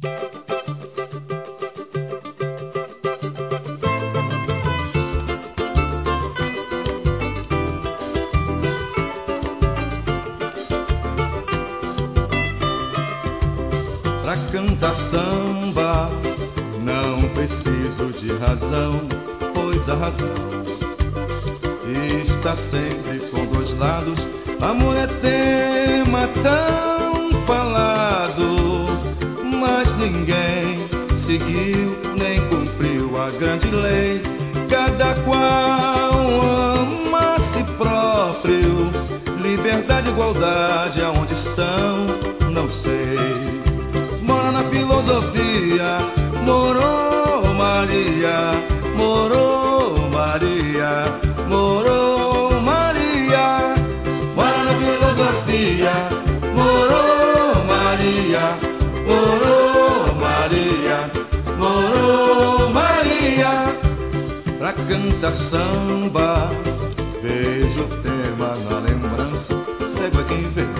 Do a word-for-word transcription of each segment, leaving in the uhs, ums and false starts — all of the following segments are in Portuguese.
Pra cantar samba não preciso de razão, pois a razão está sempre com dois lados. Amor é tema tão falado, mas ninguém seguiu nem cumpriu a grande lei. Cada qual ama a si próprio, liberdade e igualdade aonde estão, não sei. Mora na filosofia, morou Maria, morou Maria, morou Maria. Mora na filosofia, morou Maria, morou Maria, morou Maria. Pra cantar samba, vejo o tema na lembrança, cego é quem vê,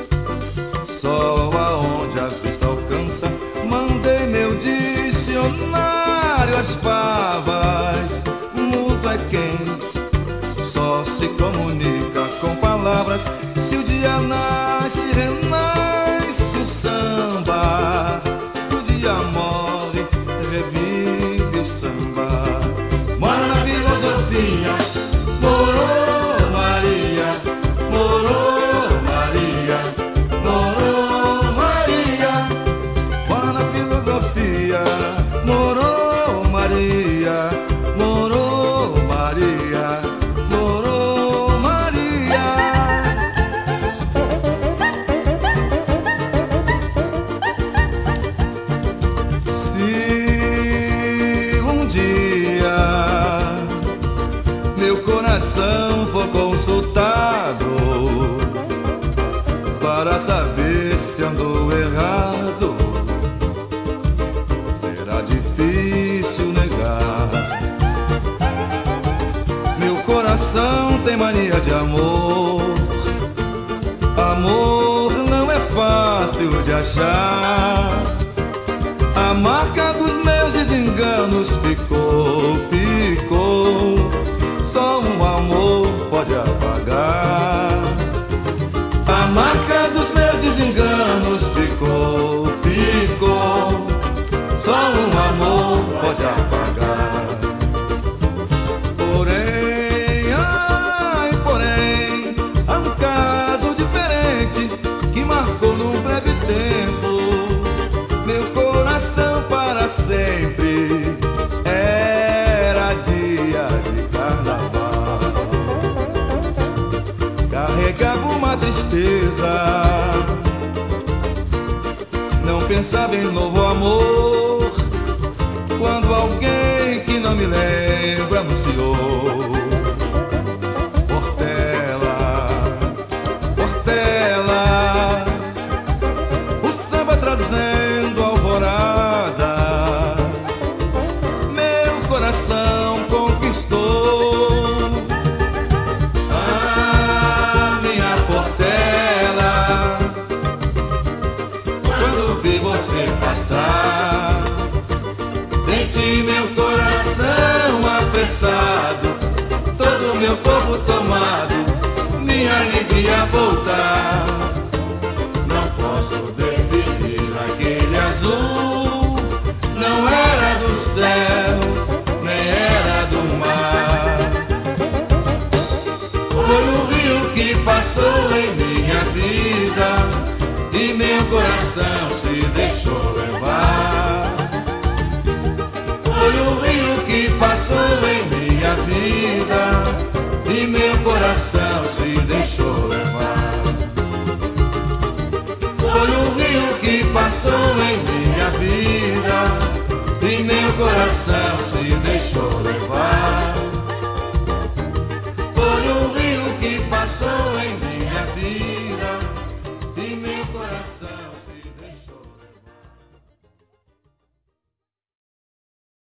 só aonde a vista alcança. Mandei meu dicionário às favas, mudo é quem só se comunica com palavras. Se o dia nasce, renasce o samba, se o dia morre, revive o samba. Mora na filosofia, morou Maria, morou Maria, morou Maria. Mora na filosofia, morou Maria, morou Maria, morou Maria. Se um dia meu coração for consultado para saber se andou errado, será difícil negar. Meu coração tem mania de amor, amor não é fácil de achar. A marca dos meus desenganos ficou, ficou. Só um amor pode apagar. A marca dos meus desenganos ficou, ficou. Só um amor pode apagar. Porém, ai, porém, há um caso diferente que marcou num breve tempo meu coração para sempre. Era dia de carnaval, carregava uma tristeza, não pensava em novo amor, quando alguém que não me lembra anunciou: Portela, Portela, o samba trazendo alvorada. Meu coração conquistou. Ah, minha Portela, quando vi você passar, senti meu coração apressado, todo meu corpo tomado, minha alegria voltar. Não posso definir aquele azul